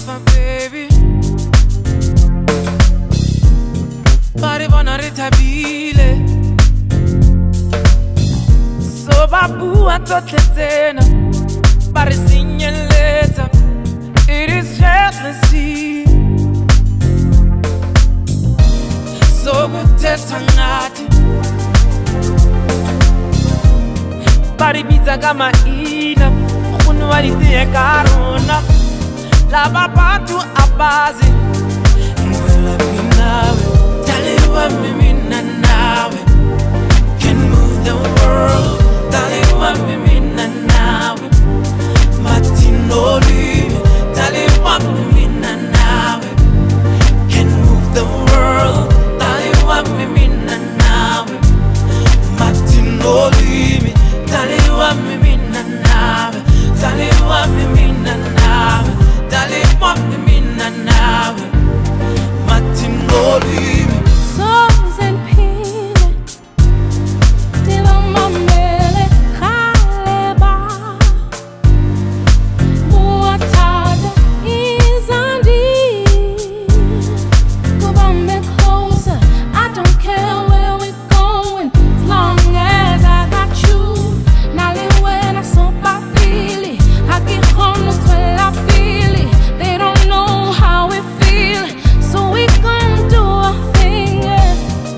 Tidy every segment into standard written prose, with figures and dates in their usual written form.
my baby. Pare bona retabile. So babu atotletena. Pare signaleta. It is jealousy. So kuthetha ngathi Pare biza kama ina Ufuna walitiye karona Laba bantu abazi Ngwela minawe Taliwa mimina nawe Can move the world Taliwa mimina nawe Matino liwe Taliwa mimina nawe Can move the world Taliwa mimina nawe Matino liwe Taliwa mimina nawe Taliwa mimina nawe Taliwa mimina nawe Matino liwe Songs and pile Dila mamele Kaleba Muatada Izandi Go on me closer I don't care where we're going As long as I got you Nali when I saw Papili I get home that's when I feel it They don't know how we feel So we gon' do our thing, yeah.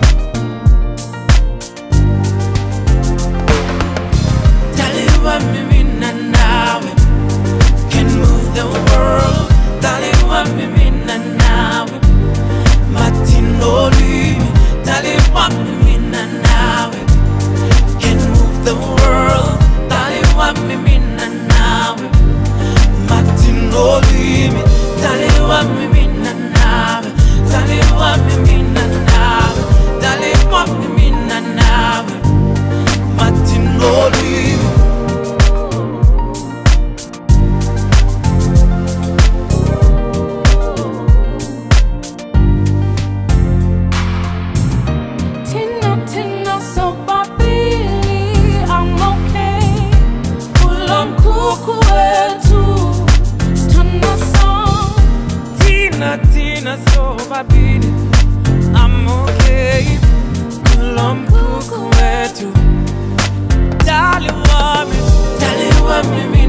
Taliwa mimina nawe Can move the world Taliwa mimina nawe Matino liwe Taliwa mimina nawe Can move the world Taliwa mimina nawe Matino liwe Taliwa mimina nawe Taliwa mimina nawe Taliwa mimina nawe Matino liwe Tina, so Babili, I'm okay. Ulam kuku wetu, Tina song. Tina, so babidi I'm okay Kulomkuku wetu Taliwa mimi